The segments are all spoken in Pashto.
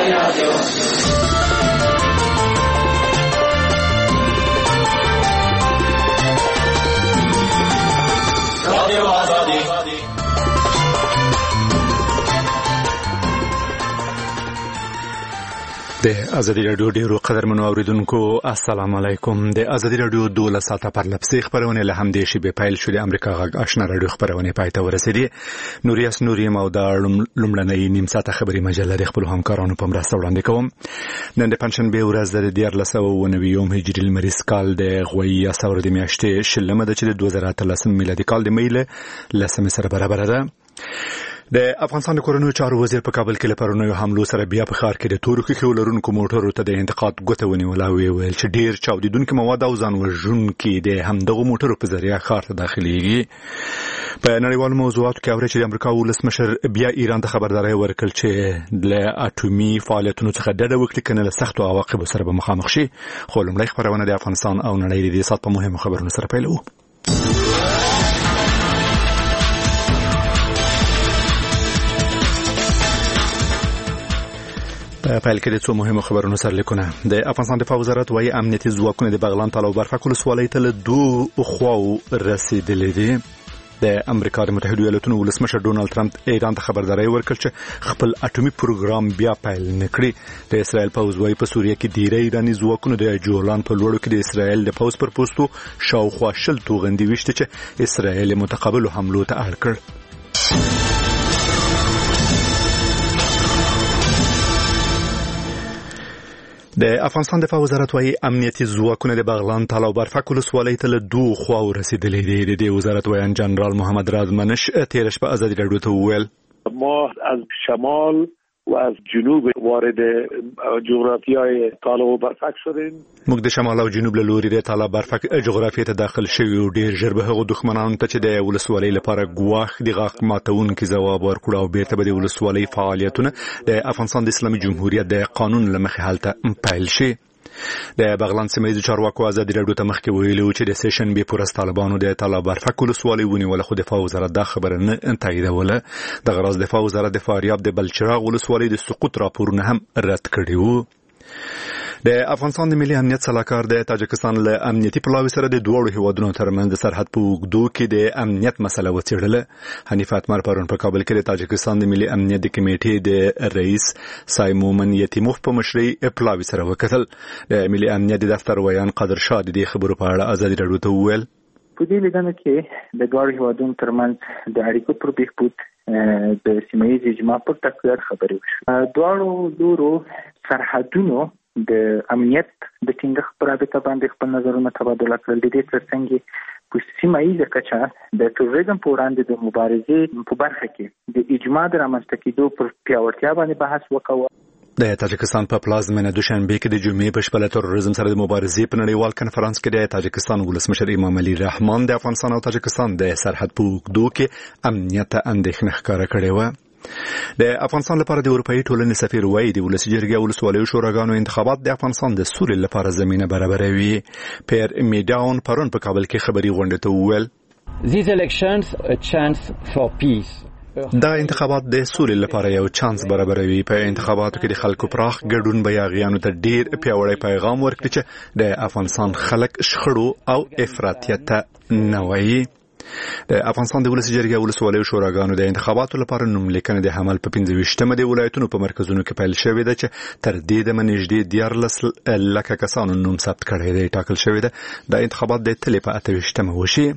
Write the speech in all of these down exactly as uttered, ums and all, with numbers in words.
د ازادي رادیو ډیرو قدرمنو اوریدونکو السلام علیکم. د ازادي رادیو دوله ساعته پر لپسې خبرونه له همدې شی به پیل شو. د امریکا غږ آشنا رادیو خبرونه پاتې ورسېدي. نوریاس نوري مو د لمړنۍ نیم ساعته خبري مجله د خپل همکارانو په مرسته وړاندې کوم. نن د پنځشنبه ورځ د دیارلس سوه او نوي هجري لمریز کال د غوي اسور د میاشتې شلمه د چې د دوه زره اتلس میلادي کال د میله لسمه سره برابر ده. د افغانستان د کورونو چارو وزیر په کابل کې لپاره نو حملو سره بیا په ښار کې د تورو کې ولرونکو موټرو ته د انتقاد غوته ونیول او ویل چې ډیر چاودیدونکو مواد او ځان وژونکي د همدغه موټرو په ذریعہ ښار ته داخليږي. په نړیوالو موضوعاتو کې اوري چې د امریکا ولسمشر بیا ایران ته خبرداري ورکړ چې له اټومي فعالیتونو څخه ډډه وکړي کنه له سختو عواقبو سره به مخامخ شي. خو لومړی خبرونه د افغانستان او نړۍ د سات په مهمو خبرونو سره پیلوو. په پیل کې د څو مهمو خبرونو سره لیکونه. د افغانستان دفاع وزارت وايي امنیتي ځواکونه د بغلان تاله او برفک ولسوالۍ ته له دوه خواو رسیدلي دي. د امریکا د متحده ایالاتونو ولسمشر ډونالد ترامپ ایران ته خبرداري ورکړه چې خپل اټومي پروګرام بیا پیل نکړي. د اسرائیل پوځ وايي په سوریه کې ډیری ایراني ځواکونه د جولان په لوړو کې د اسرائیل د پوځ پر پوسټو شاوخوا شل توغندي وشته چې اسرائیل متقابل حملو ته اړ کړ. د افغانستان دفاع وزارت وايي امنیتي ځواکونه د بغلان تاله او برفک ولسوالۍ ته له دوه خواو رسیدلي دي. د دې وزارت وایي جنرال محمد راز منش تیر شپه ازادي رادیو ته وویل ما از شمال و از جنوب وارد جغرافیای تاله و برفک شدیم. موږ د شمال او جنوب له لوري د تاله برفک جغرافیه ته داخل شوی او ډیر ژر به هغه دښمنانو ته چې د ولسوالۍ لپاره ګواښ د غاښ ماتونکي ځواب ورکړ او بیرته به د ولسوالۍ فعالیتونه د افغانستان د اسلامي جمهوریت د قانون له مخې هلته پیل شي. د بغلان سیمه چارواکو ازادي رادیو ته مخکې ویلي چې د سیشن بي پورس طالبانو د تاله برفک ولسوالۍ ونیول. خو دفاع وزارت دا خبره نه تاییدوله. د غراض دفاع وزارت د فاریاب د بلچراغ ولسوالۍ د سقوط راپورونه هم رد کړي وو. د افغانستان د ملي امنیت صلاحکار د تاجکستان له امنیتي پلاوي سره د دوه هیوادونو ترمنځ د سرحد په اوږدو کې د امنیت مسله وڅېړله. حنیفه اتمر پرون په کابل کې د تاجکستان د ملي امنیت د کمیټې د رئیس سایمومن یتیموف په مشرۍ پلاوي سره وکتل. د ملي امنیت د دفتر ویان قادر شاه د دې خبرو په اړه ازادي رادیو ته وویل په دې لیدنه کې د دوه هیوادونو ترمنځ د اړیکو پر بهبود د سیمه ییز اجماع پر تقویت خبرې وشوې. دواړو لورو سرحدونو د امنیت د ټینګښت پر رابطه باندې خپل نظرونه تبادله کړل. د دې ترڅنګ په سیمه ییزه کچه د تروریزم په وړاندې د مبارزې په برخه کې د اجماع د رامنځته کېدو پر پیاوړتیا باندې بحث وکړ. د تاجکستان په پلازمینه دوشنبه کې د جمعې په شپه له تروریزم سره د مبارزې په نړیوال کنفرانس کې د تاجکستان ولسمشر امام علي رحمان د افغانستان او تاجکستان د سرحد په اوږدو کې امنیت اندېښنه ښکاره کړې وه. د افغانستان لپاره د اروپאי ټولنې سفیر وایي د ولسي جرګې او ولسوالیو شوراګانو انتخابات د افغانستان د سولې لپاره زمینه برابروي. پیر میډاون پرون په کابل کې خبري غونډه ته وویل These elections a chance for peace. دا انتخابات د سولې لپاره یو چانس برابروي. په انتخاباتو کې د خلکو پراخ ګډون به یاغیانو ته ډیر پیاوړی پیغام ورکړي چې د افغانستان خلک شخړو او افراطیت ته نه وایي. د افغانستان د ولسي جرګې او ولسوالیو شوراګانو د انتخاباتو لپاره نوملیکنه د حمل په پنځه ویشتمه د ولایتونو په مرکزونو کې پیل شوې ده چې تر دې دمه نږدې دیارلس لکه کسانو نوم ثبت کړی دی. ټاکل شوې ده د انتخابات د تلې په اته ویشتمه وشي.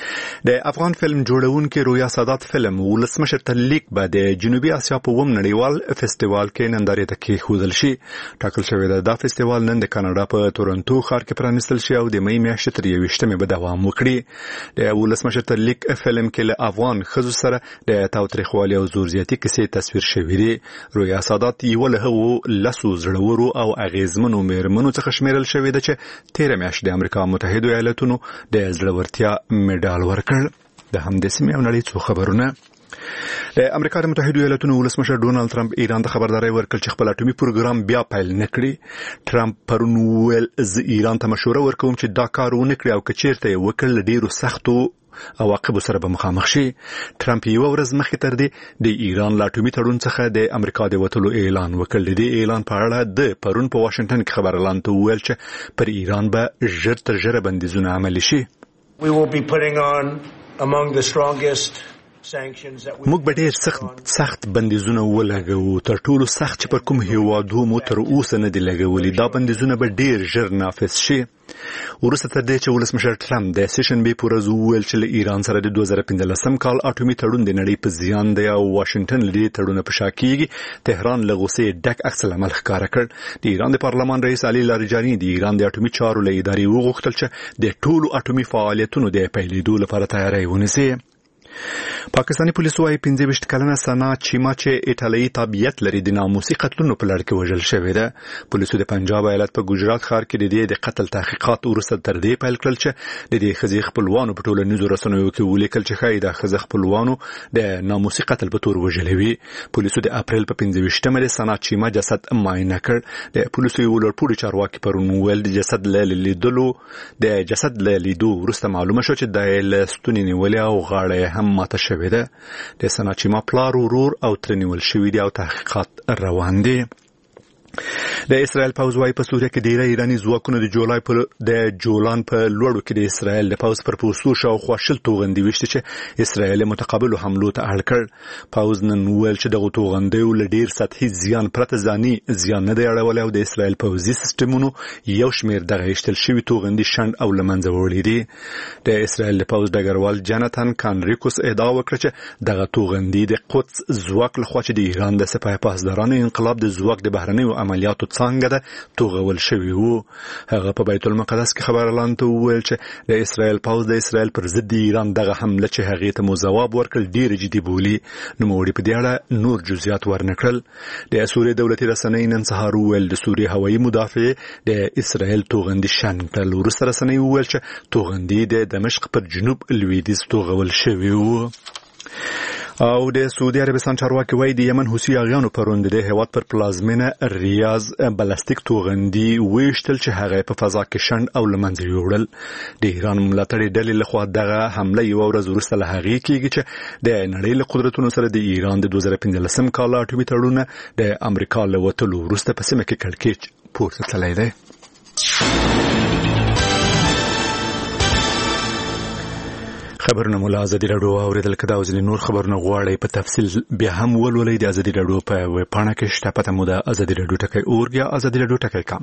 د افغان فلم جوړونکي رویا سادات فلم ولسمشر ته لیک به د جنوبي اسیا په وم نړیوال فستیوال کې نندارې ته کېښودل شي. ټاکل شوې ده دا فستیوال نن د کاناډا په تورنټو ښار کې پرانیستل شي او د مې میاشتې تر یوویشتمې به دوام وکړي. د ولسمشر ته لیک فلم کې له افغان ښځو سره د تاوتریخوالي او زور زیاتي کیسې تصویر شوې دي. رویا سادات یو له هغو لسو زړورو او اغیزمنو میرمنو څخه شمیرل شوې ده چې تیره میاشت د امریکا متحده ایالاتونو د زړورتیا ډال ورکړ. د همدې سیمې او نړۍ څو خبرونه. د امریکا د متحده ایالاتونو ولسمشر ډونالد ترامپ ایران ته خبرداري ورکړه چې خپل اټومي پروګرام بیا پیل نکړي. ترامپ پرون ویل زه ایران ته مشوره ورکوم چې دا کار ونه کړي او که چیرته یې وکړ ډیرو سختو عواقب سره به مخامخ شي. ټرمپ یو ورځ مخکې تر دې د ایران له اټومي تړون څخه د امریکا د وټلو اعلان وکړ. د اعلان په اړه د پرون په واشنگټن کې خبر اعلان ته ویل چې پر ایران به ژر تر ژره بندیزونه عملي شي. We will be putting on among the strongest موږ به ډېر سخت سخت بندیزونه ولګو، تر ټولو سخت چې پر کوم هیوادو مو تر اوسه نه دي لګولي. دا بندیزونه به ډېر ژر نافذ شي. وروسته تر دې چې ولسمشر ټرمپ د سیشن بي پر ورځ وویل چې له ایران سره د دوه زره پنځلسم کال اټومي تړون د نړۍ په زیان دی او واشنگټن لدې تړون په شا کېږي، تهران له غوسې ډک عکس العمل ښکاره کړ. د ایران د پارلمان رئیس علي لاریجاني د ایران د اټومي چارو له ادارې وغوښتل چې د ټولو اټومي فعالیتونو د پیلېدو لپاره تیاری ونیسي. پاکستاني پولیسو وايي پنځه ویشت کلنه سنا چیما چې ایټالوي تابعیت لري د ناموسي قتلونو په لړ کې وژل شوې ده. پولیسو د پنجاب ایالت په ګجرات ښار کې د دې د قتل تحقیقات وروسته تر دې پیل کړل چې د دې ښځې خپلوانو په ټولنیزو رسنیو کې ولیکل چې ښایي د ښځې خپلوانو د ناموسي قتل په تور وژلې وي. پولیسو د اپریل په پنځه ویشتمه د سنا چیما جسد معاینه کړ. د پولیسو یو لوړپوړي چارواکي پرون ویل د جسد له لیدلو د جسد له لیدو وروسته معلومه شو چې د ستوني نیولې او غاړه هم ماته شوې ده. د سناچیما پلار ورور او ترنیول شوی دی او تحقیقات روان دي. د اسرائیل پوځ وايي په سوریه کې ډیری ایراني ځواکونه د جولای په د جولان په لوړو کې د اسرائیل د پوځ پر پوستو شاوخوا شل توغندي وشته چې اسرائیل متقابل حملو ته اړ کړ. پوځ نن ویل چې دغه توغندي ول ډیر سطحي زیان پرته ځاني زیان نه دی اړولی او د اسرائیل پوځي سیستمونو یو شمیر دغه اشتل شوی توغندي شند او لمنځه وړي دي. د اسرائیل د پوځ ډګروال جاناتان کانریکوس ادعا وکړه چې دغه توغندي د قدس ځواک لخوا چې د ایران د سپاه پاسدارانو انقلاب د ځواک د بهرنیو عملیاتو څنګه ده توغول شوی وو. هغه په بیت المقدس کې خبر اعلان ته وویل چې د اسرائیل پوځ د اسرائیل پر ضد ایران دغه حمله چې هغه ته مو جواب ورکړ ډیر جدي بولی. نو موږ په دې اړه نور جزئیات ورنکړل. د سوریې دولتي رسنۍ نن سهار ویل د سوریې هوایي مدافع د اسرائیل توغندي شانتل ورسره رسنۍ ویل چې توغندي د دمشق پر جنوب لویدیځ توغول شوی وو. او د سعودي عربستان چارواکي وايي د یمن حوثي اغیانو پروند د هیواد پر پلازمینه ریاض بلاستیک توغندي ویشتل چې هغه په فضا کې شند او لمنځه یوړل. د ایران ملاتړي ډلې لخوا دغه حمله یو ورځ وروسته له هغې کېږي چې د نړۍ له قدرتونو سره د ایران د دوه زره پنځلسم کال اټومي تړون د امریکا له وتلو وروسته په سیمه کې کړکېچ پورته تللی دی. خبرونه مولا ازادي راډیو اوریدل کدا او ځینې نور خبرونه غواړي په تفصیل بیا هم ولولئ د ازادي راډیو په ویب پاڼه کې شته پته مو د ازادي راډیو ټکی اورګ یا ازادي راډیو ټکی کام.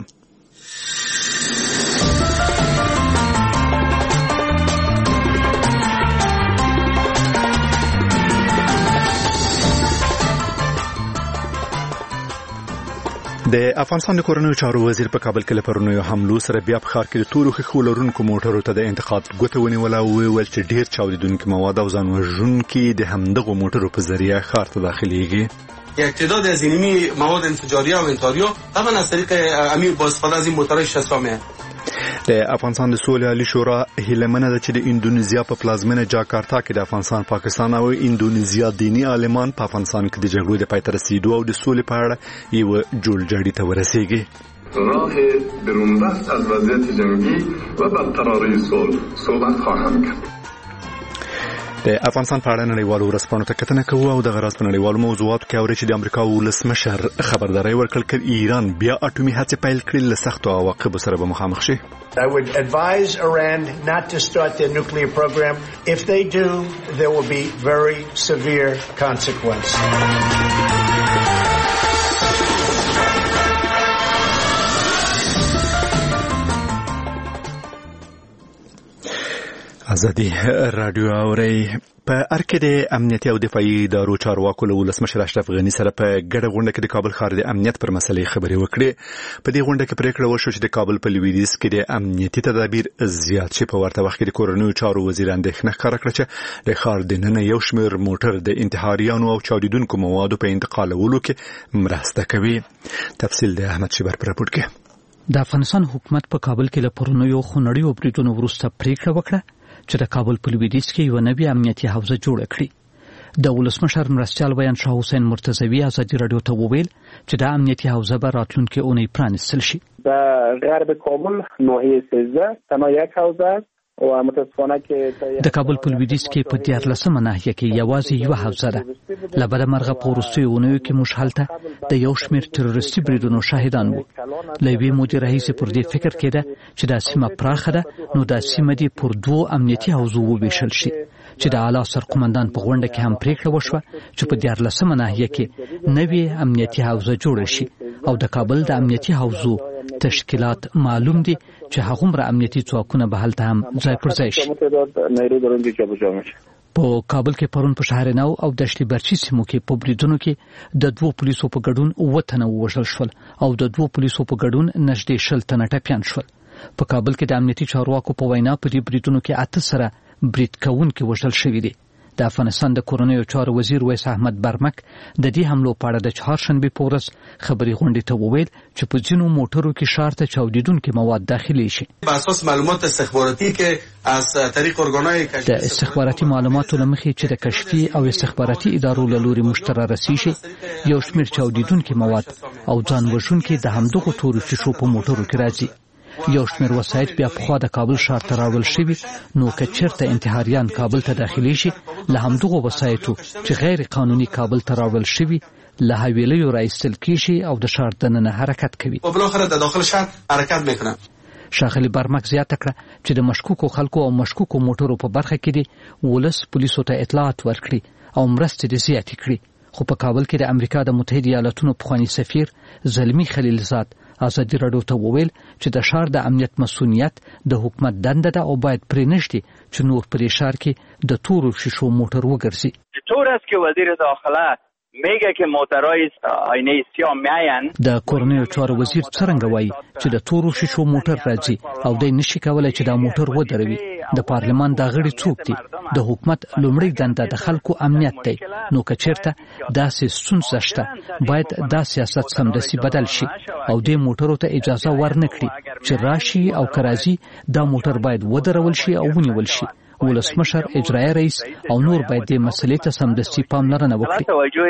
د افغانستان د کورنیو چارو وزیر په کابل کې لپاره حملو سره بیا په ښار کې د تورو خښو لرونکو موټرو ته د انتقاد ګوته ونیوله او ویل چې ډیر چاودیدونکي مواد او ځان وژونکي د همدغو موټرو په ذریعه ښار ته داخليږي. تعداد از اینمی مواد انفجاریه و انتحاریه طبعا از طریق امیر با استفاده از این موترهای شصتامه. د افغانستان د سولې عالی شورا هیلمنه ده چې د اندونیزیا په پلازمینه جاکارتا کې د افغانستان پاکستان او اندونیزیا دینی عالمان په افغانستان کې د جګړو د پای ته رسیدو او د سولې په اړه یو جوړجاړي ته ورسیږي. راه برونبست از وضعیت جنگی و برقراری صلح صحبت خواهند کرد. د افغانستان په اړه نړیوالو ورځپاڼو ته کتنه کوو او د غراض په نړیوالو موضوعاتو کې اوري چې د امریکا ولسمشر خبرداري ورکړل چې ایران بیا اټومي هڅې پیل کړي له سختو عواقبو سره به مخامخ شي. I would advise Iran not to start their nuclear program. If they do, there will be very severe consequences. ازادي رادیو اوري په ارکه د امنیتي او دفاعي ادارو چارواکو له ولسمشر اشرف غنی سره په ګډه غونډه کې د کابل ښار د امنیت پر مسلې خبرې وکړې. په دې غونډه کې پریکړه وشوه چې د کابل په لویدیځ کې د امنیتي تدابیر زیات شي. په ورته وخت کې د کورنیو چارو وزیر اندېښنه ښکاره کړه چې د ښار دننه یو شمېر موټر د انتحاریانو او چاودیدونکو موادو په انتقالولو کې مرسته کوي. تفصیل د احمد شیبر پر راپور کې. د افغانستان حکومت په کابل کې له پرونیو خونړیو بریدونو وروسته پریکړه وکړه چې د کابل په لویدیځ کې یو نوې امنیتي حوزه جوړه کړي. د ولسمشر مرستیال بیان شاه حسین مرتضوی ازادي رادیو ته وویل چې د امنیتي حوزه به راتلونکي اونۍ پرانیستل شي. در غرب کابل ناحیه سیزده تنها یک حوزه است د کابل په لویدیځ کې په دیارلسمه ناحیه کې یوازې یوه حوزه ده. له بده مرغه په وروستیو اونیو کې موږ هلته د یو شمېر تروریستي بریدونو شاهدان وو. له یوې مودې راهیسې پر دې فکر کېده چې دا سیمه پراخه ده، نو دا سیمه دې پر دوو امنیتي حوزو وویشل شي، چې د اعلی سرقمندان په غونډه کې هم پریکړه وشوه چې په دیارلسمه ناحیه کې نوې امنیتي حوزه جوړه شي، او د کابل د امنیتي حوزو تشکیلات معلوم دي چې هغومره امنیتي ځواکونه به هلته هم ځای پر ځای شي. په کابل کې پرون په شهر نو او دشتي برچي سیمو کې په بریدونو کې د دوو پولیسو په ګډون اووه تنه ووژل شول او د دوو پولیسو په ګډون نږدې شل تنه ټپیان شول. په کابل کې د امنیتي چارواکو په وینا په دې بریدونو کې اته سره برید کوونکي وژل شوي دي. د افغانستان د کورنیو چارو وزیر ویس احمد برمک د دې حملو په اړه د چهارشنبې په ورځ خبري غونډې ته وویل چې په ځینو موټرو کې ښار ته چاودیدونکي مواد داخلي شي. په اساس معلومات استخباراتي کې از طریق ارګانای د استخباراتي معلوماتو لمخې چې د کشفي او استخباراتي ادارو له لوري مشترک رسي شي، یو شمېر چاودیدونکي مواد او ځان وژونکي د همدغو تورو شیشو په موټرو کې راځي. یو شمېر وسایط بیا پخوا د کابل ښار ته راوړل شوي، نو که چېرته انتحاریان کابل ته داخلي شي، له همدغو وسایطو چې غیر قانوني کابل ته راوړل شوي له حویلیو راایستل کیږي او د ښار دننه حرکت کوي. په بالاخره د داخل ښار حرکت میکنه. ښاغلي برمک زیاته کړه چې د مشکوکو خلکو او مشکوکو موټرو په برخه کې دي ولس پولیسو ته اطلاعات ورکړي او مرستې دې زیاتې کړي. خو په کابل کې د امریکا د متحده ایالاتونو پخوانی سفیر زلمی خلیلزاد ازادي راډیو ته وویل چې د ښار د امنیت مسؤلیت د حکومت دنده ده او باید پرې نشي چې نور پرې ښار کې د تورو شیشو موټر وګرځي. طور است که وزیر داخله میگه که موترهای آینه سیاه میاین. د کورنیو چارو وزیر څرنګه وایي چې د تورو شیشو موټر راځي او دوی نشي کولای چې دا موټر ودروي. د پارلمان دا غړي څوک دي؟ د حکومت لومړی دنده د خلکو امنیت دی، نو که چېرته داسې ستونزه شته باید دا سیاست سمدستي بدل شي او دې موټرو ته اجازه ورنکړي چې راشي، او که راځي دا موټر باید ودرول شي او ونیول شي. ولسمشر، اجرایي رئیس او نور باید دې مسلې ته سمدستي پاملرنه وکړي.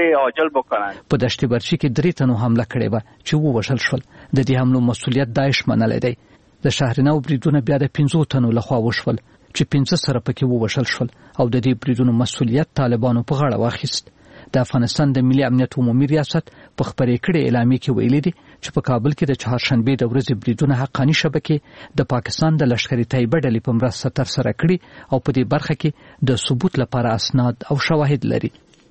په دشت برچي کې درې تنو حمله کړې وه چې ووژل شول. د دې حملو مسؤلیت داعش منلی دی. د شهرنو بریدونه بیا د پنځو تنو لخوا وشول چې پنځه سره پکې ووژل شول او د دې بریدونو مسؤلیت طالبانو په غاړه واخیست. د افغانستان د ملي امنیت عمومي ریاست په خبرې کړې اعلامیه کې ویلي دي چې په کابل کې د چهارشنبې د ورځې بریدونه حقاني شبکې د پاکستان د لښکري طیبه ډلې په مرسته ترسره کړي او په دې برخه کې د ثبوت لپاره اسناد او شواهد لري.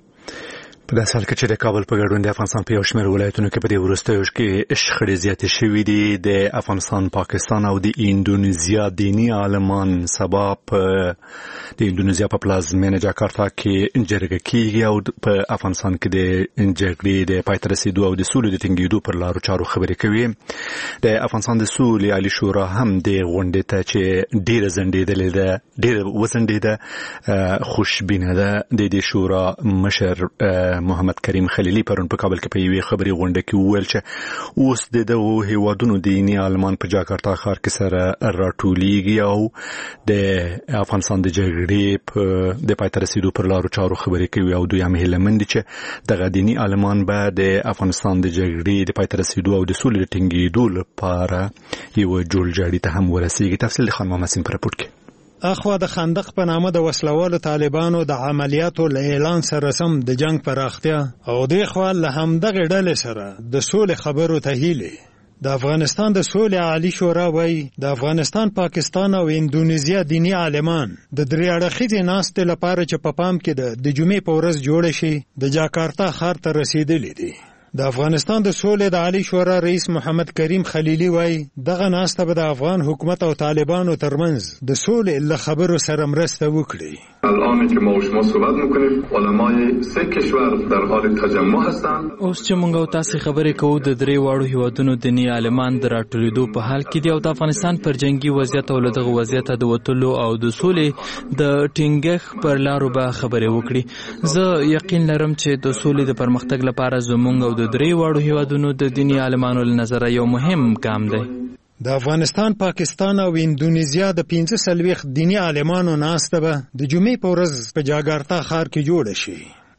په داسې حال کې چې د کابل په ګډون د افغانستان په یو شمېر ولایتونو کې په دې وروستیو کې شخړې زیاتې شوې دي. د افغانستان، پاکستان او د اندونیزیا دینی عالمان سبا په د اندونیزیا په پلازمینه جاکارتا کې جرګه کیږي او په افغانستان کې د جګړې د پای ته رسیدو او د سولې د ټینګېدو پر لارو چارو خبرې کوي. د افغانستان د سولې عالي شورا هم د غونډې ته چې ډېره ځنډېدلې ده، ډېره وځنډېده، خوشبینه ده. د دې شورا مشر محمد کریم خلیلی پرون په کابل کې په یوې خبري غونډه کې وویل چې اوس د دغو هیوادونو دیني عالمان په جاکارتا ښار کې سره راټولیږي او د افغانستان د جګړې په د پای ته رسیدو پر لارو چارو خبرې کوي او دوی هم هیله مند دي چې دغه دیني عالمان به د افغانستان د جګړې د پای ته رسیدو او د سولې د ټینګېدو لپاره یو جوړجاړي ته هم ورسیږي. تفصیل خان محمد سیم پر راپورټ کې. اخوا د خندق په نامه د وسلوالو طالبانو د عملیاتو له اعلان سره سم د جنگ پراختیا او د خوا له همدغه ډلې سره د سولې خبرو ته هیله. د افغانستان د سولې عالی شورا وایي د افغانستان، پاکستان او اندونیزیا دینی عالمان د درې اړخیزې ناستې لپاره چې په پام کې ده د جمعې په ورځ جوړ شي د جاکارتا ښار ته رسیدلي دي. د افغانستان د سولې د عالی شورا رئیس محمد کریم خلیلی وایي دغه ناسته به د افغان حکومت او طالبانو ترمنځ د سولې له خبرو سره مرسته وکړي. الان که ما و شما صحبت میکنیم علمای سه کشور در حال تجمع هستند. اوس چې موږ او تاسو خبرې کوو د درې واړو هیوادونو دیني عالمان د راټولېدو په حال کې دي او د افغانستان پر جنگي وضعیت او دغه وضعیت د وټلو او د سولې د ټینګښ پر لارو به خبرې وکړي. زه یقین لرم چې د سولې د پرمختګ لپاره زموږ او د درې واړو هیوادونو د دیني عالمانو له نظره یو مهم ګام دی. د افغانستان، پاکستان او اندونیزیا د پنځه څلوېښت دیني عالمانو ناسته به د جمعې په ورځ په جاکارتا ښار کې جوړه شي.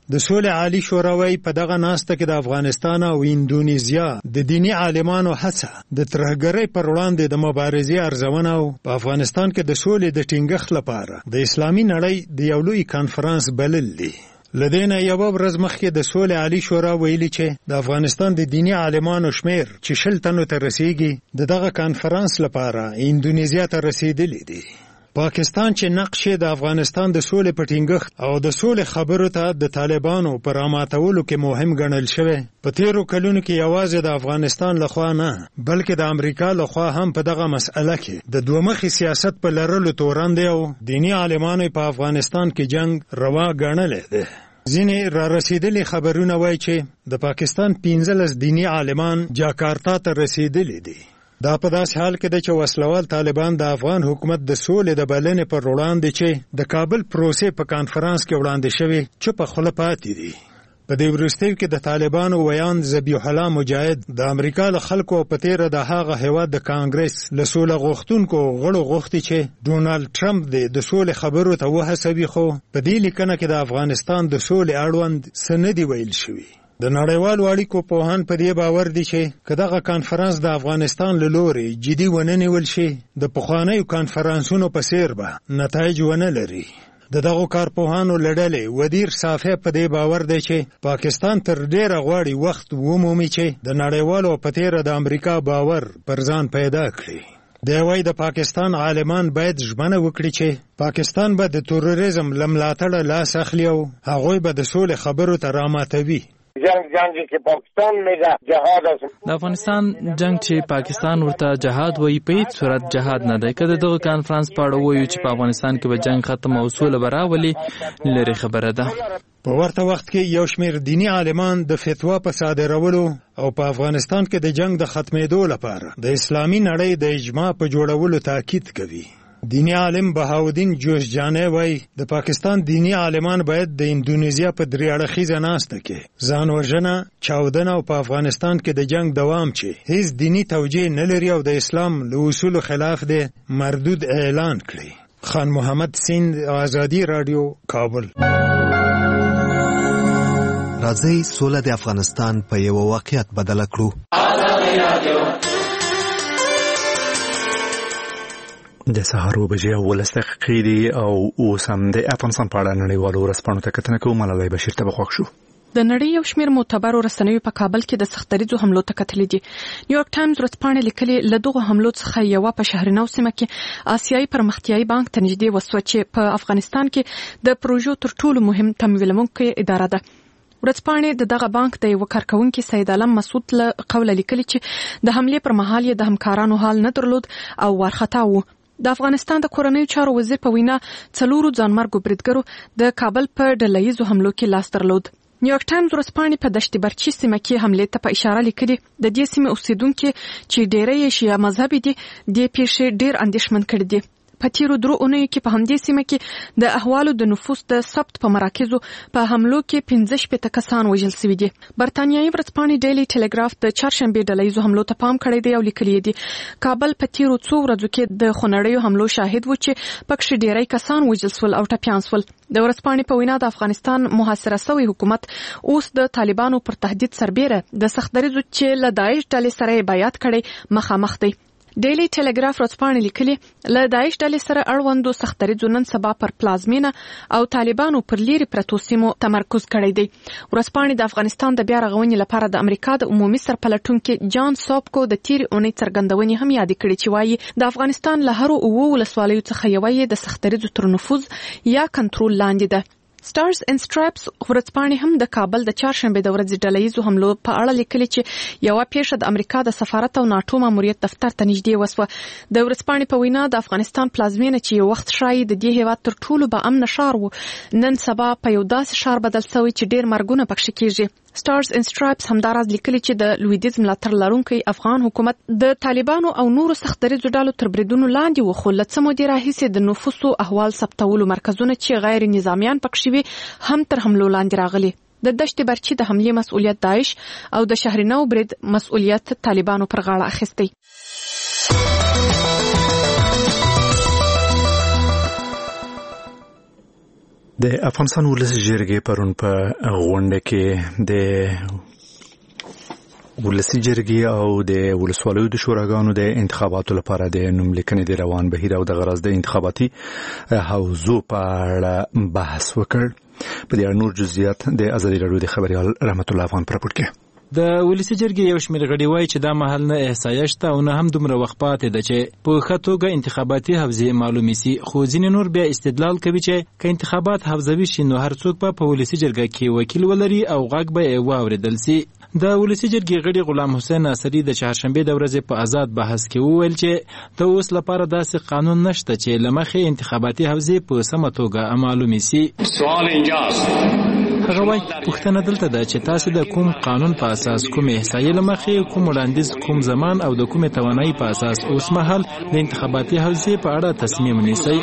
د سولې عالی شوراوی په دغه ناسته کې د افغانستان او اندونیزیا د دینی عالمانو هڅه د ترهګرۍ پر وړاندې د مبارزې ارزونه او په افغانستان کې د سولې د ټینګښت لپاره د اسلامي نړۍ د یو لوی کانفرنس بلل دي. لدینا یو ورځ مخکې د سولې عالی شورا ویلي چې د افغانستان د دینی عالمانو شمیر چې شل تنو ته رسیږي د دغه کانفرنس لپاره اندونیزیا ته رسیدلی دي. پاکستان چې نقش د افغانستان د سولې په ټینګښت او د سولې خبرو ته د طالبانو پر اماتولو کې مهم ګڼل شوی، په تیرو کلونو کې یوازې د افغانستان لخوا نه بلکې د امریکا لخوا هم په دغه مسأله کې د دومخي سیاست په لرلو تورن دی او دینی عالمانو په افغانستان کې جنگ روا ګڼلی دی. ځینې را رسیدلي خبرونه وایي چې د پاکستان پنځلس دینی عالمان جاکارتا ته رسیدلي دي. دا په داسې حال کې ده چې وسلوال طالبان د افغان حکومت د سولې د بلنې پر وړاندې چې د کابل پروسې په کانفرنس کې وړاندې شوی چوپه خوله پاتې دي. په دې وروستیو کې د طالبانو ویان ذبیح الله مجاهد د امریکا له خلکو په تیره د هغه هیواد د کانګرس له سوله غوښتونکو غړو غوښتي چې ډونالد ټرمپ د سولې خبرو ته وهڅوي، خو په دې لیکنه کې د افغانستان د سولې اړوند څه نه دي ویل شوي. د نړیوالو اړیکو پوهان په دې باور دي چې که دغه کانفرنس د افغانستان له لوري جدي ونه نیول شي د پخوانیو کانفرنسونو په څیر به نتایج ونه لري. د دغو کارپوهانو له ډلې ودیر صافی په دې باور دی چې پاکستان تر ډیره غواړي وخت ومومي چې د نړیوالو په تیره د امریکا باور پر ځان پیدا کړي. دی وایي د پاکستان عالمان باید ژمنه وکړي چې پاکستان به د تروریزم له ملاتړه لاس اخلي او هغوی به د سولې خبرو ته راماتوي. جنگ جنگی که پاکستان میگه جهاد است. د افغانستان جنگ چې پاکستان ورته جهاد وایي په هیڅ صورت جهاد نه دی. که د دغه کانفرنس په اړه وایو چې په افغانستان کې به جنگ ختم او سوله به راولي، لرې خبره ده. په ورته وخت کې یو شمېر دینی عالمان د فتوا په صادرولو او په افغانستان کې د جنگ د ختمېدو لپاره د اسلامي نړۍ د اجماع په جوړولو تاکید کوي. دینی عالم بهاودین جوشجانی وایي د پاکستان دینی عالمان باید د اندونیزیا په درې اړخیزه ناسته کې ځان وژنه، چاودنه او په افغانستان کې د جنگ دوام چې هیڅ دینی توجیه نه لري او د اسلام له اصولو خلاف دی مردود اعلان کړي. خان محمد سیند، آزادی رادیو، کابل. راځئ سوله د افغانستان په یو واقعیت بدله کړو. د سهار اوه بجې او ولس دقیقې دي او اوس هم د افغانستان په اړه نړیوالو ورځپاڼو ته کتنه کوو. ملالۍ بشیر ته به خوښ شو. د نړۍ یو شمېر معتبرو رسنیو په کابل کې د سختدریځو حملو ته کتلې دي. نیویارک ټایمز ورځپاڼه لیکلي له دغو حملو څخه یوه په شهرنو سیمه کې آسیایي پرمختیایي بانک ته نږدې وسوه چې په افغانستان کې د پروژو تر ټولو مهم تمویلونکې اداره ده. ورځپاڼې د دغه بانک د یو کارکونکي سید عالم مسعود له قوله لیکلي چې د حملې پر مهال یې د همکارانو حال نه درلود او وارخطا و. د افغانستان د کورنیو چارو وزیر په وینا څلورو ځانمرګو بریدګرو د کابل په ډلهییزو حملو کې لاس درلود. نیویارک ټایمز ورځپاڼې په دشت برچي سیمه کې حملې ته په اشاره لیکلي د دې سیمې اوسیدونکي چې ډېری یې شیعه مذهبي دي دې پیښې ډېر اندېښمن کړي دي. په تیرو درو اونیو کې په همدې سیمه کې د احوالو د نفوس د ثبت په مراکزو په حملو کې پنځه شپېته کسان وژل شوي دي. برتانیایي ورځپاڼې ډیلی ټیلیګراف د چهارشنبې ډلهییزو حملو ته پام کړی دی او لیکلي دي کابل په تیرو څو ورځو کې د خونړیو حملو شاهد و چې پکښې ډیری کسان وژل شول او ټپیان شول. د ورځپاڼې په وینا د افغانستان محاصره شوی حکومت اوس د طالبانو پر تهدید سربیره د سختدریځو چې له داعش ډلې سره یې بیعت کړی مخامخ دی. ډیلی ټیلیګراف ورځپاڼې لیکلي له داعش ډلې سره اړوندو سختدریځو نن سبا پر پلازمینه او طالبانو پر لیرې پرتو سیمو تمرکز کړی دی. ورځپاڼې د افغانستان د بیا رغونې لپاره د امریکا د عمومي سرپلټونکي جان ساپکو د تیرې اونۍ څرګندونې هم یادې کړې چې وایي د افغانستان له هرو اوو ولسوالیو څخه یوه یې د سختدریځو تر نفوذ یا کنټرول لاندې ده. سټارز اینډ سټریپس ورځپاڼې هم د کابل د چهارشنبې د ورځې ډلهییزو حملو په اړه لیکلي چې یوه پیښه د امریکا د سفارت او ناټو ماموریت دفتر ته نږدې وسوه. د ورځپاڼې په وینا د افغانستان پلازمینه چې یو وخت ښایي د دې هیواد تر ټولو با امنه ښار و، نن سبا په یو داسې ښار بدل شوی چې ډېر مرګونه پکښې کېږي. سټارز اینډ سټرایپس همداراز لیکلي چې د لویدیځ ملاتړ لرونکی افغان حکومت د طالبانو او نورو سختدریځو ډلو تر بریدونو لاندې و، خو له څه مودې راهیسې د نفوسو احوال ثبتولو مرکزونه چې غیر نظامیان پکښې وي هم تر حملو لاندې راغلي. د دشت برچي د حملې مسؤلیت داعش او د شهرنو برید مسؤلیت طالبانو پر غاړه اخیستی. د افغانستان ولسی جرګې پرون په غونډه کې د ولسی جرګې او د ولسوالیو د شوراګانو د انتخاباتو لپاره د نوملیکنې د روان بهیر او د غرض د انتخاباتي حوزو په اړه بحث وکړ. په دې اړه نور جزئیات د ازادي راډیو د خبريال رحمت الله افغان پر راپور کې. د ولسی جرګې یو شمېر غړي وایي چې دا محل نه احصایه شته او نه هم دومره وخت پاتې ده چې په ښه توګه انتخاباتي حوزې معلومې سي، خو ځینې نور بیا استدلال کوي چې که انتخابات حوزوي شي نو هر څوک به په ولسی جرګه کې وکیل ولري او غږ به یې واورېدل سي. د ولسی جرګې غړي غلام حسین ناصري د چهارشنبې د ورځې په آزاد بحث کې وویل چې د اوس لپاره داسې قانون نشته چې له مخې انتخاباتي حوزې په سمه توګه معلومې سي. سوال اینجاست هغه وایي پوښتنه دلته ده چې تاسو د کوم قانون په اساس کوم احصایې له مخې کوم وړاندیز کوم زمان او د کومې توانایي په اساس اوس مهال د انتخاباتي حوزې په اړه تصمیم نیسئ.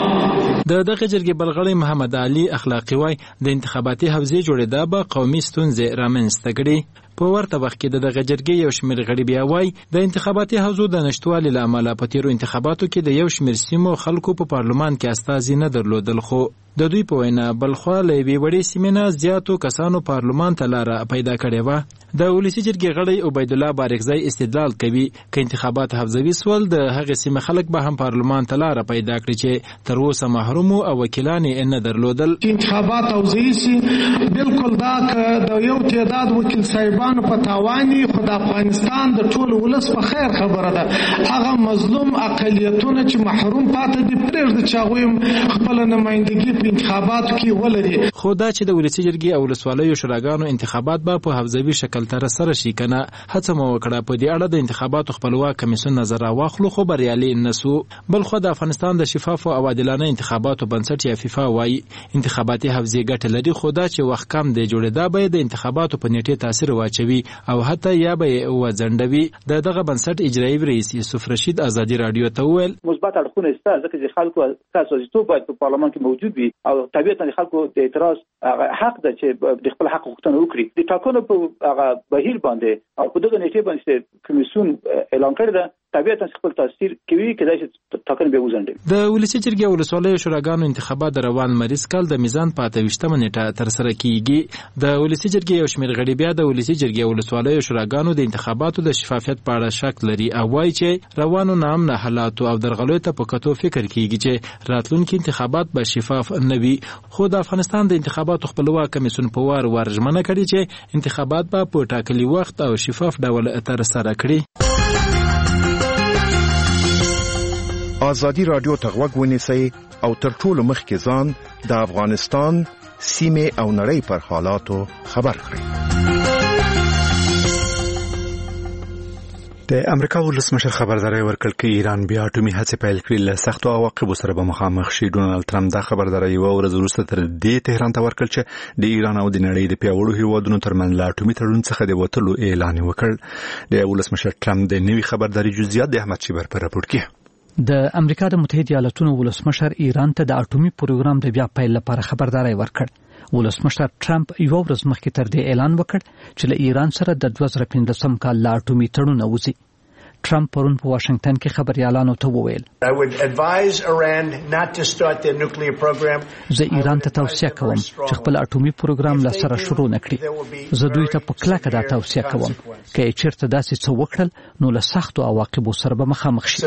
د دغه جرګې بلغړی محمد علي اخلاقی وایي د انتخاباتي حوزې جوړېدا به قومي ستونزې رامنځته کړي. په ورته وخت کې د دغه جرګې یو شمېر غړي بیا وایي د انتخاباتي حوزو د نشتوالي له امله په تیرو انتخاباتو کې د یو شمېر سیمو خلکو په پارلمان کې استازي نه درلودل، خو د دوی په وینا بلخوا له یوې وړې سیمې نه زیاتو کسانو پارلمان ته لاره پیدا کړې وه. د ولسی جرګې غړی عبیدالله بارکزی استدلال کوي که انتخابات حوزوي سول د هغې سیمې خلک به هم پارلمان ته لاره پیدا کړي چې تر اوسه محروم او وکیلان یې نه درلودل. انتخابات حوزوي سي بالکل دا که د یو تعداد وکیل صاحبانو په تاوان وي، خو د افغانستان د ټول ولس په خیر خبره ده. هغه مظلوم اقلیتونه چې محروم پاتې دي پرېږده چې هغوی خپله نمایندګي په انتخاباتو کې ولري. خو دا چې د ولسی جرګې او ولسوالیو شوراګانو انتخابات به په حوزوي شکل تر سره شي کنه، هڅه مو وکړه په دې اړه د انتخاباتو خپلواک کمیسیون نظر راواخلو، خو بریالي نسو. بلخو د افغانستان د شفاف او عادلانه انتخاباتو بنسټ یا فیفا وایي انتخاباتي حوزې ګټه لري، خو دا چې وخت کم دی جوړېدا به د انتخاباتو په نیټې تاثیر واچوي او حتی یا به یې وځنډوي. د دغه بنسټ اجرایي رئیس یوسف رشید ازادي راډیو ته وویل مثبت اړخونه شته ځکه چې خلکو استازیتوب باید په پارلمان کې موجود وي او طبیعتا د خلکو د اعتراض حق ده چې د خپل حق غوښتنه وکړي. د ټاکنو په هغه بهیر باندې او په دغه نیټه باندې کمیسیون اعلان کړی ده طبیعتا خپل تاثیر کوي کېدای شي ټاکنې به وځنډي. د ولسی جرګې او ولسوالیو شوراګانو انتخابات د روان مریض کال د میزان په اته ویشتمه نیټه ترسره کیږي. د ولسی جرګې یو شمېر غړي بیا د ولسی جرګې او ولسوالیو شوراګانو د انتخاباتو د شفافیت په اړه شک لري او وایي چې روانو نامنه حالاتو او درغلیو ته په کتو فکر کیږي چې راتلونکي انتخابات به شفاف نه وي. خو د افغانستان د انتخاباتو خپلواک کمیسیون په وار وار ژمنه کړې چې انتخابات به په ټاکلي وخت او شفاف ډول ترسره کړي. ازادي راډیو ته غوږ ونیسئ او تر ټولو مخکې ځان د افغانستان سیمې او نړۍ پر حالاتو خبر کړئ. د امریکا ولسمشر خبرداري ورکړ چې ایران بیا اټومي هڅې پیل کړې له سختو عواقبو سره به مخامخ شي. ډونالد ټرمپ دا خبرداري یو ورځ وروسته تر دې تهران ته ورکړ چې د ایران او د نړۍ د پیاوړو هیوادونو ترمنځ له اټومي تړون څخه د وتلو اعلان وکړ. د ولسمشر ټرمپ د نوي خبرداري جزئیات د احمد شیبر پر راپور کې. د امریکا د متحده ایالاتونو ولسمشر ایران ته د اټومي پروګرام د بیا پیل لپاره خبرداري ورکړ. ولسمشر ټرمپ یو ورځ مخکې تر دې اعلان وکړ چې له ایران سره د دوه زره پنځلسم کال لا اټومي تړون وځي. ټرمپ پرون په واشنگټن کې خبريالانو ته وویل زه ایران ته توصیه کوم چې خپل اټومي پروګرام لا سره شروع نکړي. زه دوی ته په کلکه دا توصیه کوم چې چیرته داسې څه وکړل نو له سختو عواقبو سره به مخامخ شي.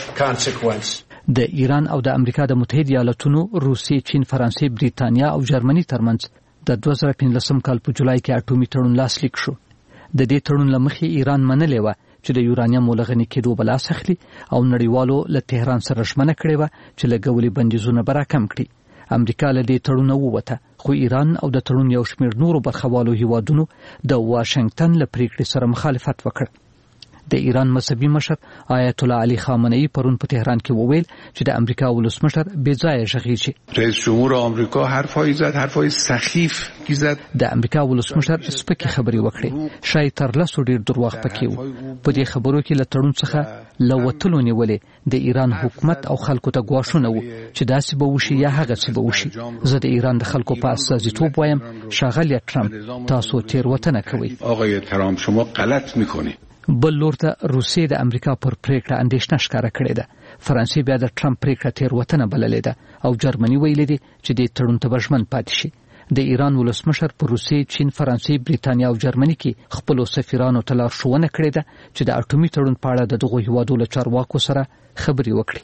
د ایران او د امریکا د متحده ایالاتونو، روسیې، چین، فرانسې، بریتانیا او جرمني ترمنځ د دوه زره پنځلسم کال په جولای کې اټومي تړون لاسلیک شو. د دې تړون لمخې ایران منلې و چې د یورانیم مولغنې کېدو بلاس اخلي او نړیوالو له تهران سره ژمنه کړې و چې لګولي بندیزونه به راکم کړي. امریکا له دې تړون ووته، خو ایران او د تړون یو شمېر نورو برخوالو هیوادونو د واشنگټن له پریکړې سره مخالفت وکړ. د ایران مذهبي مشر آیت الله علي خامنه‌ای پرون په تهران کې وویل چې د امریکا ولسمشر بې ځایه ژغېږي. رئیس جمهور آمریکا حرفای زد، حرفای سخیف زد. د امریکا ولسمشر سپکې خبرې وکړې، شاید تر لسو ډېر دروغ پکې وو. په دې خبرو کې له تړون څخه له وتلو نیولې د ایران حکومت او خلکو ته ګواښونه وو چې داسې به وشي یا هغه څه به وشي. زه د ایران د خلکو په استازیتوب وایم ښاغلی ټرمپ تاسو تېروتنه کوئ. آقای ترامپ شما غلط میکنید. بل لور ته روسیې د امریکا پر پریکړه اندېښنه ښکاره کړې ده. فرانسې بیا د ټرمپ پریکړه تېروتنه بللې ده او جرمني ویلي دي چې د تړون ته به ژمن پاتې شي. د ایران ولسمشر پر روسیې، چین، فرانسې، بریتانیا او جرمني کې خپل سفیرانو ته لارښوونه کړې ده چې د اټومي تړون په اړه د دغو هیوادو له چارواکو سره خبرې وکړي.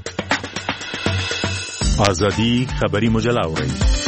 ازادي خبري مجله اوري.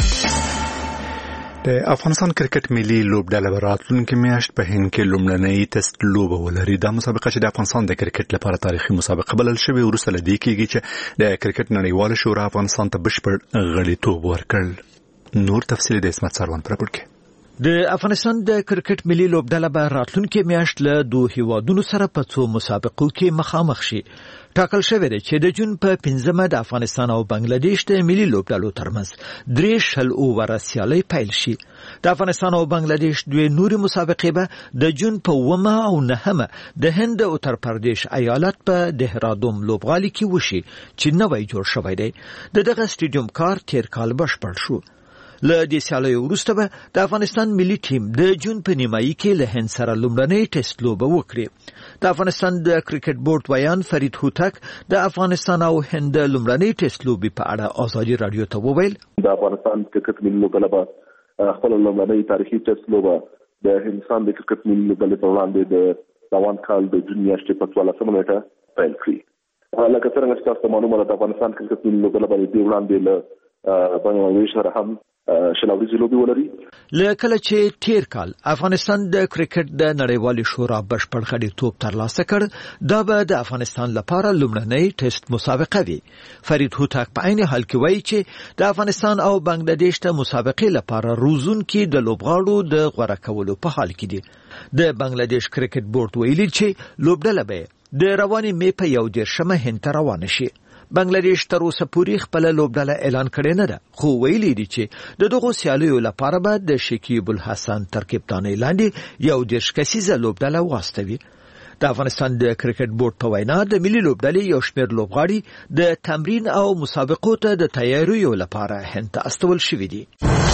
د افغانستان کرکټ ملي لوبډله به راتلونکې میاشت په هند کې لومړنۍ ټسټ لوبه ولري. دا مسابقه چې د افغانستان د کرکټ لپاره تاریخي مسابقه بلل شوې، وروسته له دې کېږي چې د کرکټ نړیواله شورا افغانستان ته بشپړ غړیتوب ورکړ. نور تفصیل د اسمت سروان پر راپور کې. د افغانستان د کرکټ ملي لوبډله به راتلونکې میاشت له دوه هیوادونو سره په څو مسابقو کې مخامخ شي. ټاکل شوی دی چې د جون په پنځمه د افغانستان او بنگلاديش د ملي لوبډلو ترمنځ درې شل اووره سیالۍ پیل شي. د افغانستان او بنگلاديش دوه نوري مسابقې به د جون په اوومه او نهمه د هند او اتر پردیش ایالت په دهرادوم لوبغالي کې وشي چې نوی جوړ شوی دی. د دغه سټیډیوم کار تیر کال بشپړ شو. له دې سیالیو وروسته به د افغانستان ملي ټیم د جون په نیمایي کې له هند سره لومړنۍ ټسټ لوبه وکړي. د افغانستان د کرکټ بورډ ویان فرید هوتک د افغانستان او هند لومړنۍ ټسټ لوبې په اړه آزادي رادیو ته وویل. د افغانستان کرکټ ملي لوبډله به خپل لومړنۍ تاریخي ټسټ لوبه د هندستان د کرکټ ملي لوبډلې په وړاندې د روان کال د جون میاشتې په څوارلسمه نیټه پیل کړي. لکه څنګه چې تاسو معلومه ده، د افغانستان کرکټ ملي لوبډله به د وړاندې له بنگلاديش سره هم شلاوري لوبي ولري. لکه چې تیر کال افغانستان د کرکټ د نړیوالې شورا بشپړ غړیتوب ترلاسه کړ، دا به د افغانستان لپاره لومړنۍ ټسټ مسابقه وي. فرید هوتک په عین حال کې وایي چې د افغانستان او بنگلاديش د مسابقې لپاره روزونکي د لوبغاړو د غوړه کولو په حال کې دي. د بنگلاديش کرکټ بورډ ویلي چې لوبډله به د روانې مې په یو دیرشمه هند ته روانه شي. بنگلاديش تر اوسه پورې خپل لوبډله اعلان کړې نه ده، خو ویلي دي چې د دغو سیالیو لپاره به د شکیب الحسن تر کپتانۍ لاندې یو دېرش کسیزه لوبډله واستوي. د افغانستان د کرکټ بورډ په وینا د ملي لوبډلې یو شمېر لوبغاړي د تمرین او مسابقو ته د تیاریو لپاره هند ته استول شوي دي.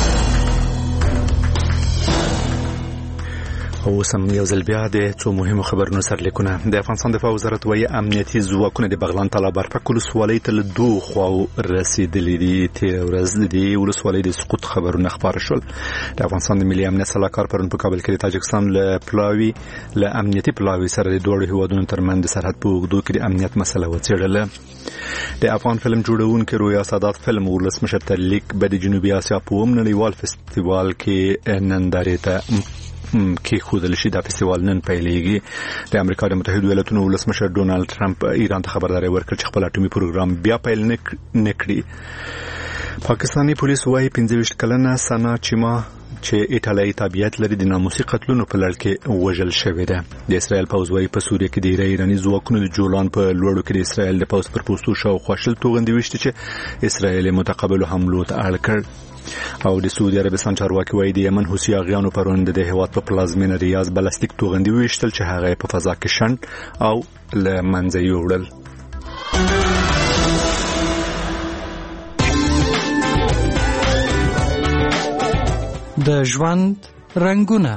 او سم یو ځل بیا د څو مهمو خبرونو سرلیکونه. د افغانستان دفاع وزارت وايي امنیتي ځواکونه د بغلان تالابر په ولسوالۍ ته له دوه خواو رسیدلي دي. تیر ورځ د ولسوالۍ د سقوط خبرونه خبر شول. د افغانستان د ملي امنیت صلاحکار پرون په کابل کې د تاجکستان له پلاوي له امنیتي پلاوي سره د دوه هیوادونو ترمنځ د سرحد په اوږدو کې د امنیت مسله وڅېړله. د افغان فلم جوړونکي رویا سادات فلم ولسمشر ته لیک به د جنوبي اسیا په اووم نړیوال فستیوال کې نندارې ته کې خودل شي. دا فستیوال نن پیلېږي. د امریکا د متحده ایالاتونو ولسمشر ډونالد ټرمپ ایران ته خبرداري ورکړه چې خپل اټومي پروګرام بیا پیل نکړي. پاکستاني پولیس وايي پنځه ویشت کلنه سنا چیما چې ایټالیایي تابعیت لري د ناموسي قتلونو په لړ کې وژل شوې ده. د اسرایل پوځ وايي په سوریه کې د ایراني ځواکونو د جولان په لوړو کې د اسرایل د پوځ پر پوستو شاوخوا شل توغندي وشته چې اسرایل متقابل حملو ته اړ کړ. او د سعودي عربستان چارواکي وايي د یمن حوثي اغیانو پروند د هیواد په پلازمینه ریاض بلاستیک توغندي وشتل چې هغه په فضا کې شند او له منځه یوړل. د ژوند رنگونه.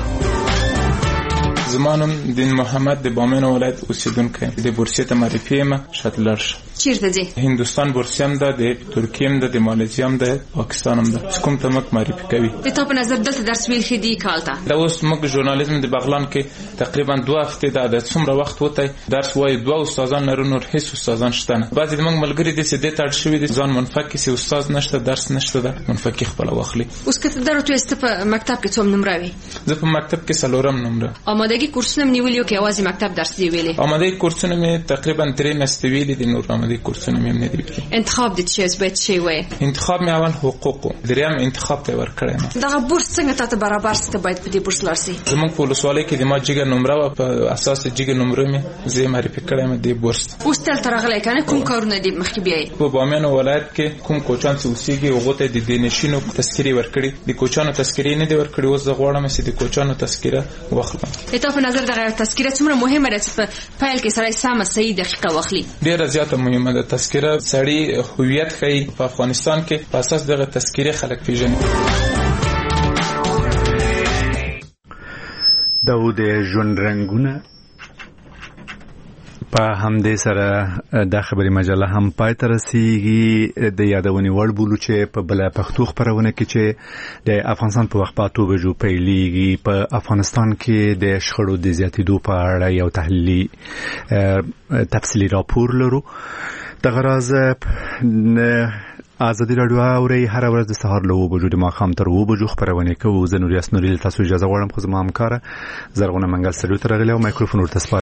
زمانم دین محمد د بامیان ولایت اوسیدونکی د بورسیت معرفي ما شتلرش. چیرته دي؟ هندستان بورسیم ده، د ترکیه ده، د ماليزیا ده، پاکستان هم ده. کوم ته مک معرفي کوي. د تاسو په نظر دلته درس ویل خدي کالته. دا اوس مک ژورنالیزم د بغلان کې تقریبا دوه هفته ده د څومره وخت وته درس وای دوه استادان لرو، نور هیڅ استادان شته نه. بعضی د موږ ملګری دي چې د تړ شوی دي ځان منفک سي استاد نشته، درس نشته ده، منفک خپل واخلي. اوس کته درته است په مکتب کې څوم نمرې؟ زه په مکتب کې سلورم نمره. آمادګي کورسونه نیولیو کې اوازې مکتب درس دی ویلې. آمادګي کورسونه مې تقریبا درې مستویلې دي، نور آمادګي کورسونه مې نه دي. انتخاب دي چې باید شي وای. انتخاب مې اول حقوق دریم انتخاب ته ورکړم. دا بورس څنګه تاسو برابر ست باید په دې بورس لارسي؟ زموږ په ولسوالۍ کې د ما جګه نمره او په اساس جګه نمره مې زه معرفي کړم د بورس. اوس تل ترغلې کنه کوم کارونه دي مخکې بیاي؟ په بامیان ولایت کې کوم کوچان چې اوسېږي هغه ته د دینشینو تذکری ورکړي، د کوچانو تذکری نه دی ورکړي. اوس زه غواړم چې د کوچانو تذکره واخلم. تاسو په نظر دغه تذکره څومره مهمه ده چې په فایل کې سره سمه صحیح دقیقه واخلي؟ ډیره زیاته مهمه ده. تذکره سړی هویت ښيي. په افغانستان کې په اساس دغه تذکره خلک پیژني. دا د ژوند رنگونه په همدې سره د خبري مجله هم پای ته رسیږي. د یادونې وړ بولو چې په بل پښتو خبرونه کې چې د افغانستان په وخت پاتو بجو پیلېږي په افغانستان کې د شخړو د زیاتېدو په اړه یو تحلیلي تفصیلي راپور لرو. د غراز ازادي رادیو اوري هر ورځ د سهار له وو بجو د ماخام تر وو بجو خبرونه کوي. زه نور یاس نوري تاسو اجازه غواړم خو زما همکار زرغونه منګل سړیو تر غلې او مایکروفون ورته